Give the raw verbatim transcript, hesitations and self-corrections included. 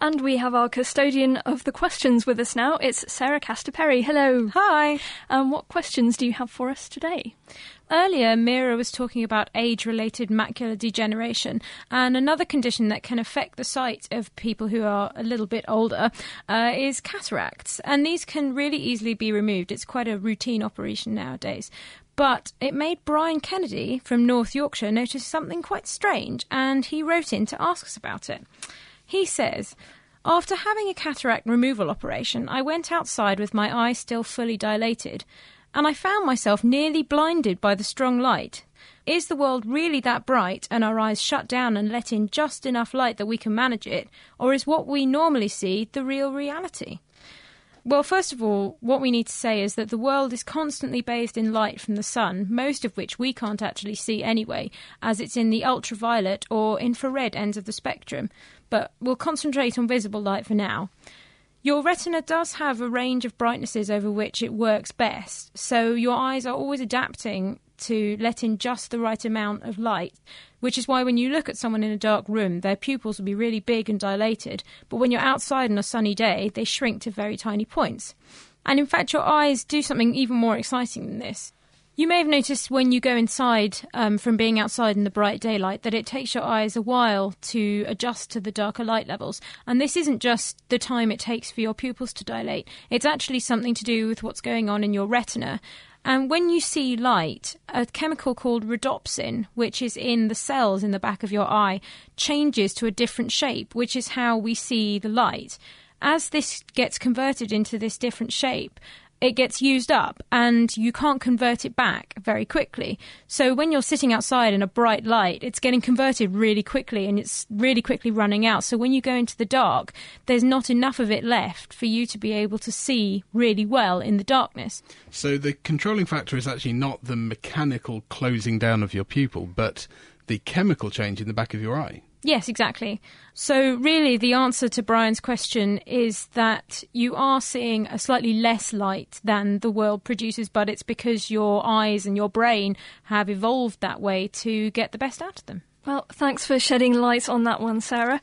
And we have our custodian of the questions with us now. It's Sarah Castor-Perry. Hello. Hi. Um, what questions do you have for us today? Earlier, Mira was talking about age-related macular degeneration, and another condition that can affect the sight of people who are a little bit older uh, is cataracts, and these can really easily be removed. It's quite a routine operation nowadays. But it made Brian Kennedy from North Yorkshire notice something quite strange, and he wrote in to ask us about it. He says, "After having a cataract removal operation, I went outside with my eye still fully dilated, and I found myself nearly blinded by the strong light. Is the world really that bright and our eyes shut down and let in just enough light that we can manage it, or is what we normally see the real reality?" Well, first of all, what we need to say is that the world is constantly bathed in light from the sun, most of which we can't actually see anyway, as it's in the ultraviolet or infrared ends of the spectrum. But we'll concentrate on visible light for now. Your retina does have a range of brightnesses over which it works best, so your eyes are always adapting to let in just the right amount of light, which is why when you look at someone in a dark room, their pupils will be really big and dilated, but when you're outside on a sunny day, they shrink to very tiny points. And in fact, your eyes do something even more exciting than this. You may have noticed when you go inside um, from being outside in the bright daylight that it takes your eyes a while to adjust to the darker light levels. And this isn't just the time it takes for your pupils to dilate. It's actually something to do with what's going on in your retina. And when you see light, a chemical called rhodopsin, which is in the cells in the back of your eye, changes to a different shape, which is how we see the light. As this gets converted into this different shape, it gets used up and you can't convert it back very quickly. So when you're sitting outside in a bright light, it's getting converted really quickly and it's really quickly running out. So when you go into the dark, there's not enough of it left for you to be able to see really well in the darkness. So the controlling factor is actually not the mechanical closing down of your pupil, but the chemical change in the back of your eye. Yes, exactly. So really the answer to Brian's question is that you are seeing a slightly less light than the world produces, but it's because your eyes and your brain have evolved that way to get the best out of them. Well, thanks for shedding light on that one, Sarah.